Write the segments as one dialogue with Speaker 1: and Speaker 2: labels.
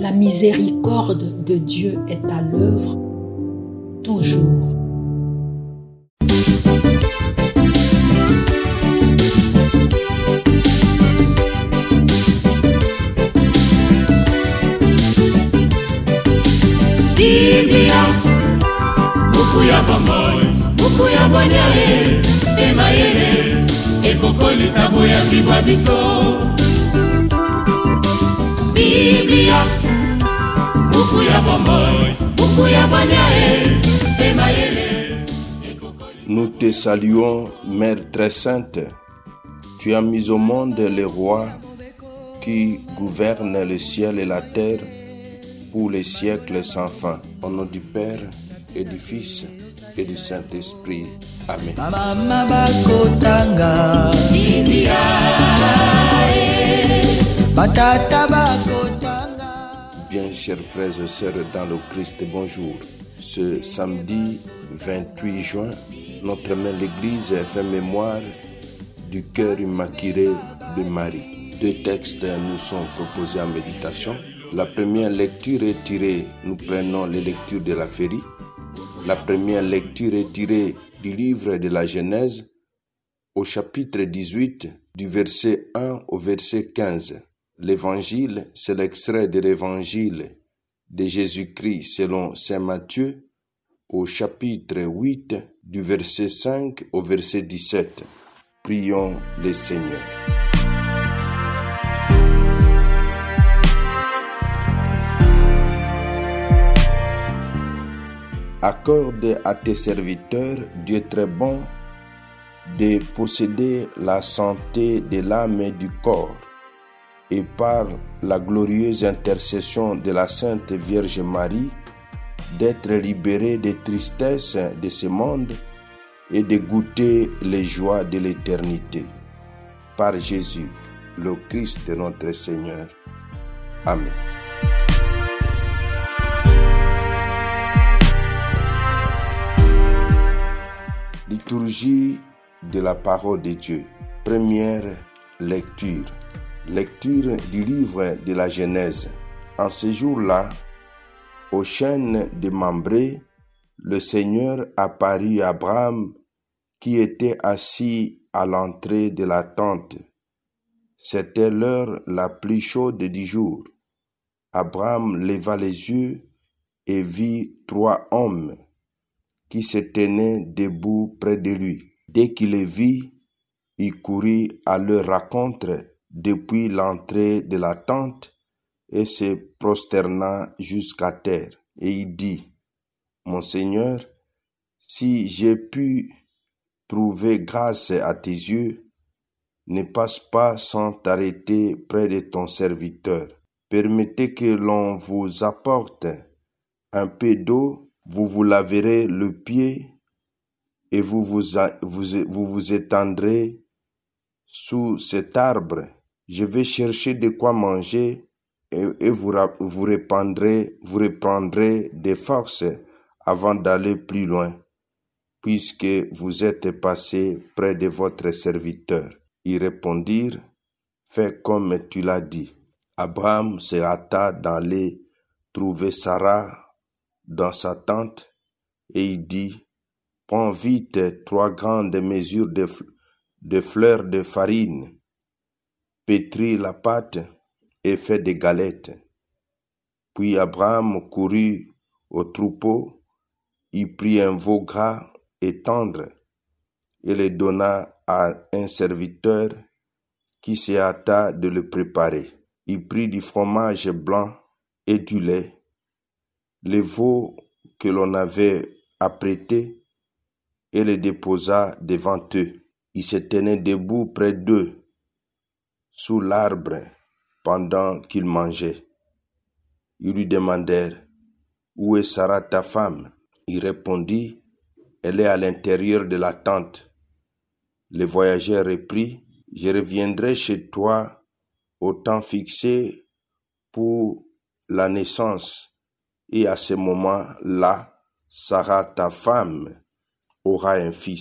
Speaker 1: La miséricorde de Dieu est à l'œuvre toujours.
Speaker 2: Biblia, buku ya bomoi, buku ya banyae, emayele, ekokoli sabo ya bibwa biso. Biblia, buku ya bomoi, buku ya banyae, emayele, ekokoli.
Speaker 3: Nous te saluons, Mère très sainte. Tu as mis au monde les rois qui gouvernent le ciel et la terre pour les siècles sans fin. Au nom du Père et du Fils et du Saint-Esprit. Amen. Bien, chers frères et sœurs dans le Christ, bonjour. Ce samedi 28 juin, notre mère l'Église fait mémoire du cœur immaculé de Marie. Deux textes nous sont proposés en méditation. La première lecture est tirée, nous prenons les lectures de la Férie. La première lecture est tirée du livre de la Genèse au chapitre 18, du verset 1 au verset 15. L'évangile, c'est l'extrait de l'évangile de Jésus-Christ selon saint Matthieu au chapitre 8, du verset 5 au verset 17. Prions le Seigneur. Accorde à tes serviteurs, Dieu très bon, de posséder la santé de l'âme et du corps, et par la glorieuse intercession de la Sainte Vierge Marie, d'être libérés des tristesses de ce monde et de goûter les joies de l'éternité. Par Jésus, le Christ notre Seigneur. Amen. Liturgie de la parole de Dieu. Première lecture. Lecture du livre de la Genèse. En ce jour-là, au chêne de Mambré, le Seigneur apparut à Abraham qui était assis à l'entrée de la tente. C'était l'heure la plus chaude du jour. Abraham leva les yeux et vit 3 hommes qui se tenaient debout près de lui. Dès qu'il les vit, il courut à leur rencontre depuis l'entrée de la tente et se prosterna jusqu'à terre. Et il dit, « Mon Seigneur, si j'ai pu trouver grâce à tes yeux, ne passe pas sans t'arrêter près de ton serviteur. Permettez que l'on vous apporte un peu d'eau. Vous vous laverez le pied et vous vous étendrez sous cet arbre. Je vais chercher de quoi manger et vous reprendrez des forces avant d'aller plus loin, puisque vous êtes passé près de votre serviteur. » Ils répondirent, « Fais comme tu l'as dit. » Abraham se hâta d'aller trouver Sarah dans sa tente, et il dit, « Prends vite 3 grandes mesures de fleurs de farine, pétris la pâte et fais des galettes. » Puis Abraham courut au troupeau, il prit un veau gras et tendre, et le donna à un serviteur qui se hâta de le préparer. Il prit du fromage blanc et du lait, le veau que l'on avait apprêté, et le déposa devant eux. Il se tenait debout près d'eux, sous l'arbre, pendant qu'ils mangeaient. Ils lui demandèrent, « Où est Sarah ta femme ?» Il répondit, « Elle est à l'intérieur de la tente. » Le voyageur reprit, « Je reviendrai chez toi au temps fixé pour la naissance. Et à ce moment-là, Sarah, ta femme, aura un fils. »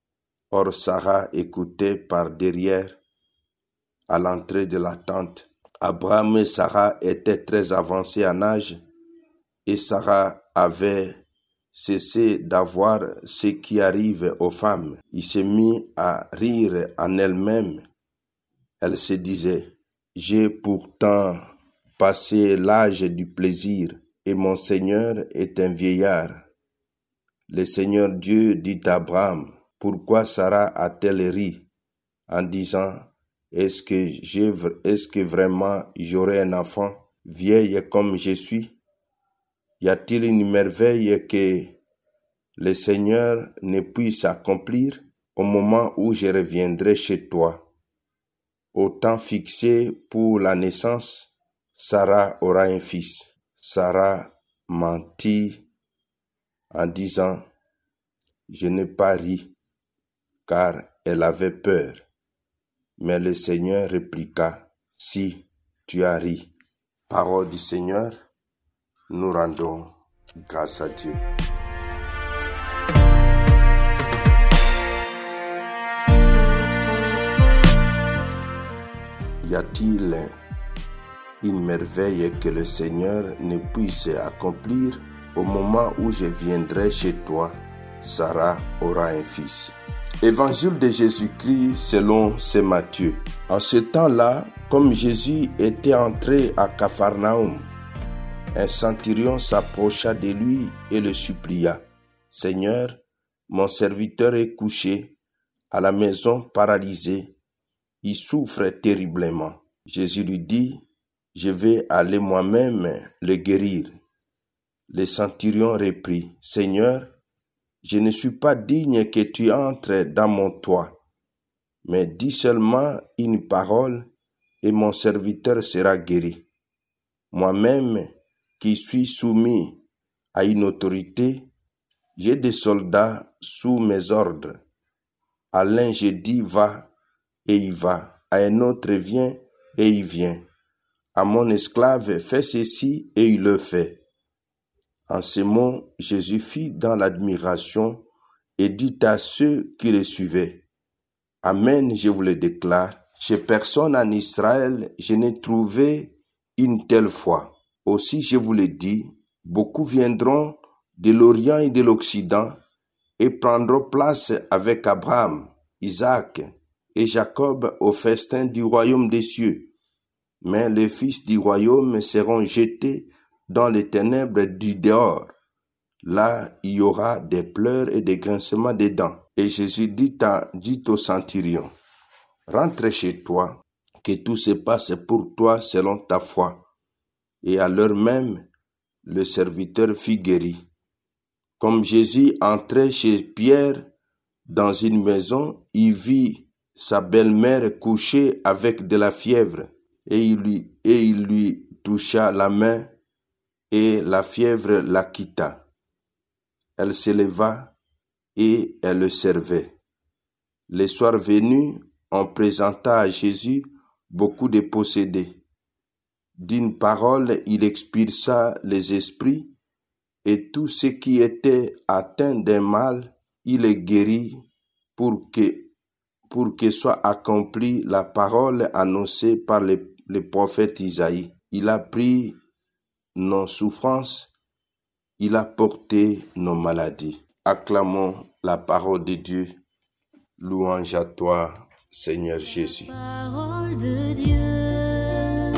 Speaker 3: Or Sarah écoutait par derrière, à l'entrée de la tente. Abraham et Sarah étaient très avancés en âge et Sarah avait cessé d'avoir ce qui arrive aux femmes. Il s'est mis à rire en elle-même. Elle se disait, « J'ai pourtant passé l'âge du plaisir et mon Seigneur est un vieillard. » Le Seigneur Dieu dit à Abraham, « Pourquoi Sarah a-t-elle ri en disant, est-ce que vraiment j'aurai un enfant, vieille comme je suis? Y a-t-il une merveille que le Seigneur ne puisse accomplir au moment où je reviendrai chez toi? Au temps fixé pour la naissance, Sarah aura un fils. » Sarah mentit en disant, « Je n'ai pas ri, car elle avait peur. » Mais le Seigneur répliqua, « Si, tu as ri. » Parole du Seigneur, nous rendons grâce à Dieu. Y a-t-il une merveille que le Seigneur ne puisse accomplir au moment où je viendrai chez toi? Sarah aura un fils. Évangile de Jésus-Christ selon saint Matthieu. En ce temps-là, comme Jésus était entré à Capharnaüm, un centurion s'approcha de lui et le supplia. « Seigneur, mon serviteur est couché à la maison paralysé. Il souffre terriblement. » Jésus lui dit, « Je vais aller moi-même le guérir. » Le centurion reprit, « Seigneur, je ne suis pas digne que tu entres dans mon toit, mais dis seulement une parole et mon serviteur sera guéri. Moi-même qui suis soumis à une autorité, j'ai des soldats sous mes ordres. À l'un je dis va et il va, à un autre viens et il vient. À mon esclave fais ceci et il le fait. » En ces mots, Jésus fit dans l'admiration et dit à ceux qui le suivaient, « Amen, je vous le déclare, chez personne en Israël, je n'ai trouvé une telle foi. Aussi, je vous le dis, beaucoup viendront de l'Orient et de l'Occident et prendront place avec Abraham, Isaac et Jacob au festin du royaume des cieux. Mais les fils du royaume seront jetés dans les ténèbres du dehors. Là, il y aura des pleurs et des grincements des dents. » Et Jésus dit au centurion, « Rentre chez toi, que tout se passe pour toi selon ta foi. » Et à l'heure même, le serviteur fut guéri. Comme Jésus entrait chez Pierre dans une maison, il vit sa belle-mère couchée avec de la fièvre, et il lui toucha la main, et la fièvre la quitta. Elle se leva et elle le servait. Le soir venu, on présenta à Jésus beaucoup de possédés. D'une parole, il expulsa les esprits et tous ceux qui étaient atteints d'un mal, il les guérit pour que soit accomplie la parole annoncée par le prophète Isaïe. Il a pris nos souffrances, il a porté nos maladies. Acclamons la parole de Dieu. Louange à toi, Seigneur Jésus.
Speaker 4: Parole de Dieu,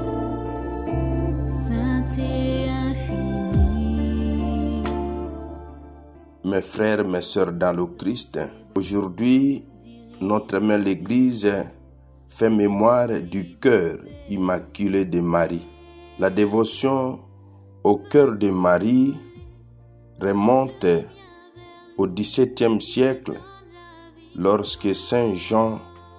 Speaker 4: sainte et infinie.
Speaker 3: Mes frères, mes sœurs dans le Christ, aujourd'hui, notre mère l'Église fait mémoire du cœur immaculé de Marie. La dévotion au cœur de Marie remonte au XVIIe siècle lorsque Saint Jean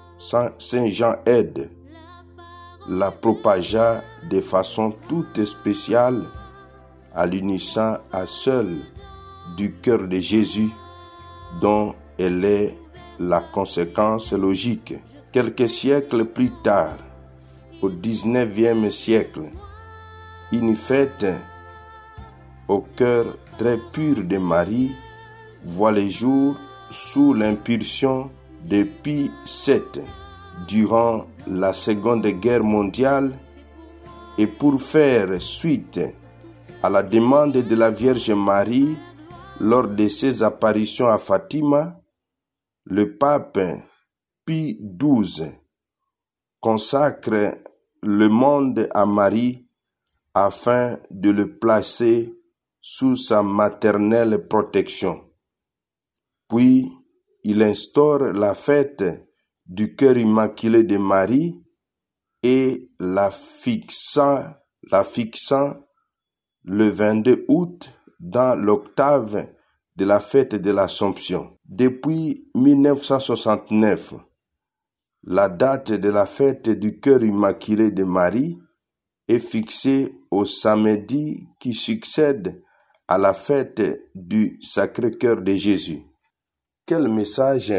Speaker 3: Aide la propagea de façon toute spéciale à l'unisson à seul du cœur de Jésus dont elle est la conséquence logique. Quelques siècles plus tard, au XIXe siècle, une fête au cœur très pur de Marie voit le jour sous l'impulsion de Pie VII. Durant la Seconde Guerre mondiale, Et pour faire suite à la demande de la Vierge Marie lors de ses apparitions à Fatima, le pape Pie XII consacre le monde à Marie afin de le placer sous sa maternelle protection. Puis, il instaure la fête du cœur immaculé de Marie et la fixant le 22 août dans l'octave de la fête de l'Assomption. Depuis 1969, la date de la fête du cœur immaculé de Marie est fixée au samedi qui succède à la fête du Sacré-Cœur de Jésus. Quel message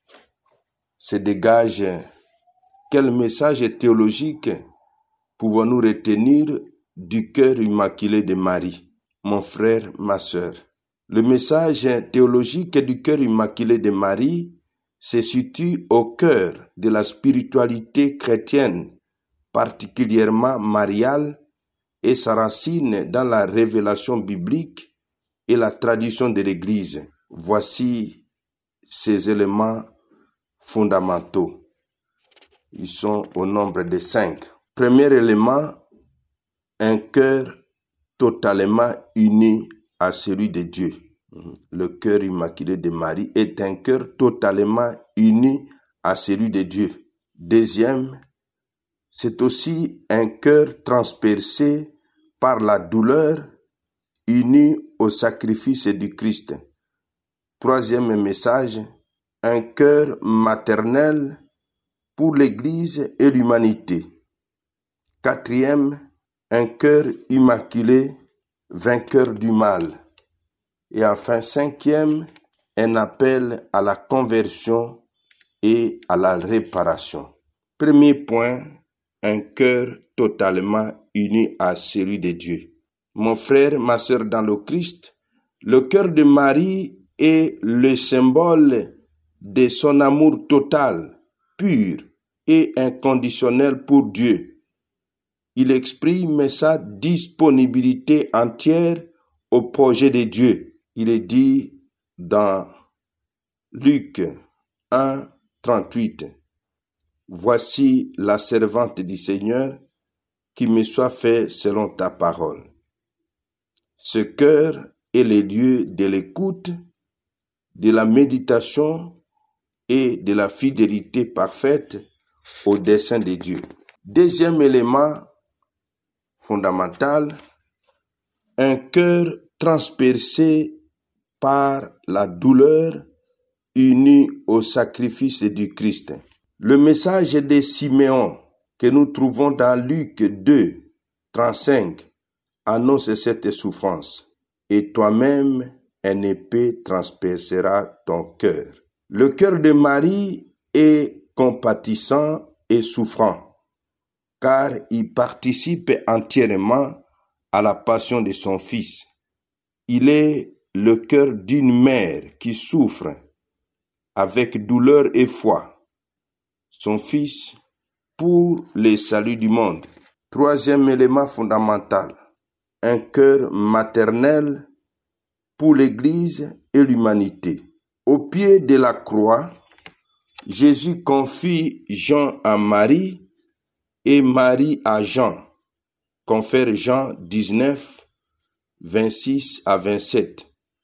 Speaker 3: se dégage, quel message théologique pouvons-nous retenir du cœur immaculé de Marie, mon frère, ma sœur? Le message théologique du cœur immaculé de Marie se situe au cœur de la spiritualité chrétienne, particulièrement mariale, et s'enracine dans la révélation biblique et la tradition de l'Église. Voici ces éléments fondamentaux. Ils sont au nombre de 5. Premier élément, un cœur totalement uni à celui de Dieu. Le cœur immaculé de Marie est un cœur totalement uni à celui de Dieu. Deuxième, c'est aussi un cœur transpercé par la douleur, uni au sacrifice du Christ. Troisième message, un cœur maternel pour l'Église et l'humanité. Quatrième, un cœur immaculé, vainqueur du mal. Et enfin, cinquième, un appel à la conversion et à la réparation. Premier point, un cœur totalement uni à celui de Dieu. Mon frère, ma sœur dans le Christ, le cœur de Marie est le symbole de son amour total, pur et inconditionnel pour Dieu. Il exprime sa disponibilité entière au projet de Dieu. Il est dit dans Luc 1, 38. Voici la servante du Seigneur, qui me soit fait selon ta parole. Ce cœur est le lieu de l'écoute, de la méditation et de la fidélité parfaite au dessein de Dieu. Deuxième élément fondamental, un cœur transpercé par la douleur uni au sacrifice du Christ. Le message de Siméon que nous trouvons dans Luc 2, 35 annonce cette souffrance. Et toi-même, une épée transpercera ton cœur. Le cœur de Marie est compatissant et souffrant, car il participe entièrement à la passion de son Fils. Il est le cœur d'une mère qui souffre avec douleur et foi son Fils pour le salut du monde. Troisième élément fondamental, un cœur maternel pour l'Église et l'humanité. Au pied de la croix, Jésus confie Jean à Marie et Marie à Jean. Confère Jean 19, 26 à 27.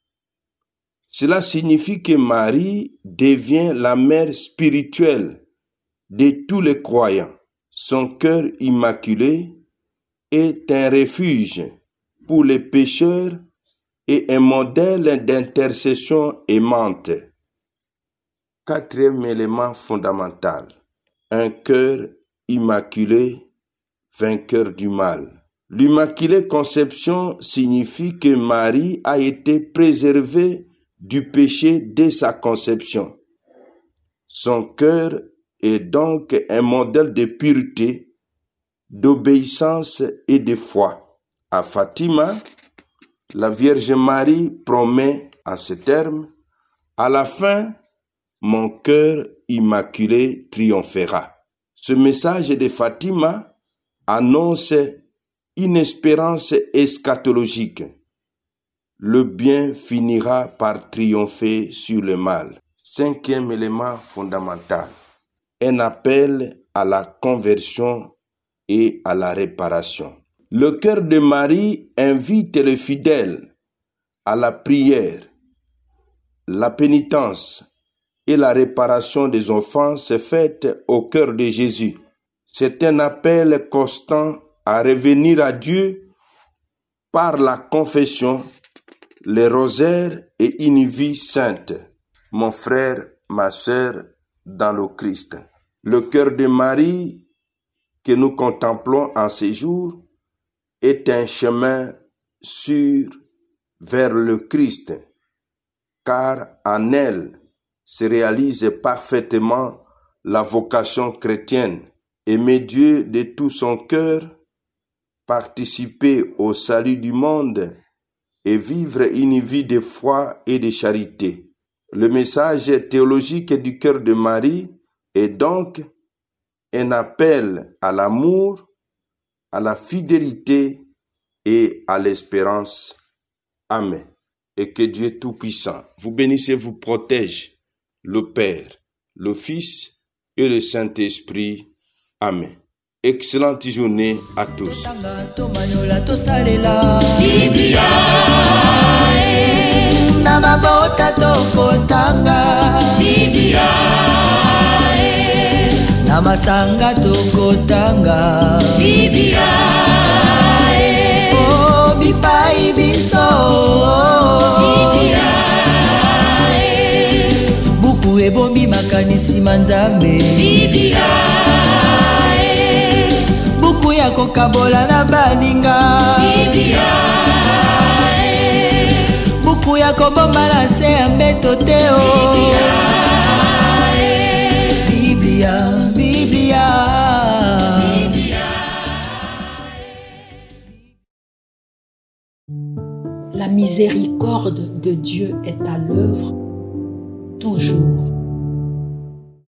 Speaker 3: Cela signifie que Marie devient la mère spirituelle de tous les croyants. Son cœur immaculé est un refuge pour les pécheurs et un modèle d'intercession aimante. Quatrième élément fondamental, un cœur immaculé, vainqueur du mal. L'Immaculée Conception signifie que Marie a été préservée du péché dès sa conception. Son cœur est donc un modèle de pureté, d'obéissance et de foi. À Fatima, la Vierge Marie promet en ces termes, « À la fin, mon cœur immaculé triomphera ». Ce message de Fatima annonce une espérance eschatologique. Le bien finira par triompher sur le mal. 5e élément fondamental. Un appel à la conversion et à la réparation. Le cœur de Marie invite les fidèles à la prière, la pénitence et la réparation des offenses faites au cœur de Jésus. C'est un appel constant à revenir à Dieu par la confession, les rosaires et une vie sainte. Mon frère, ma sœur, dans le Christ. Le cœur de Marie que nous contemplons en ces jours est un chemin sûr vers le Christ, car en elle se réalise parfaitement la vocation chrétienne. Aimer Dieu de tout son cœur, participer au salut du monde et vivre une vie de foi et de charité. Le message théologique du cœur de Marie est donc un appel à l'amour, à la fidélité et à l'espérance. Amen. Et que Dieu Tout-Puissant vous bénisse et vous protège, le Père, le Fils et le Saint-Esprit. Amen. Excellente journée à tous.
Speaker 2: Biblia,
Speaker 5: na mabota tokotanga
Speaker 2: Biblia,
Speaker 5: na masanga tokotanga
Speaker 2: Biblia,
Speaker 5: oh bipai biso
Speaker 2: Biblia,
Speaker 5: buku ebombi makanisi manzambe
Speaker 2: Biblia,
Speaker 5: buku ya kokabola na baninga
Speaker 2: Biblia,
Speaker 5: buku ya kobomba na se ya mbeto te o Biblia, Biblia.
Speaker 1: La miséricorde de Dieu est à l'œuvre toujours.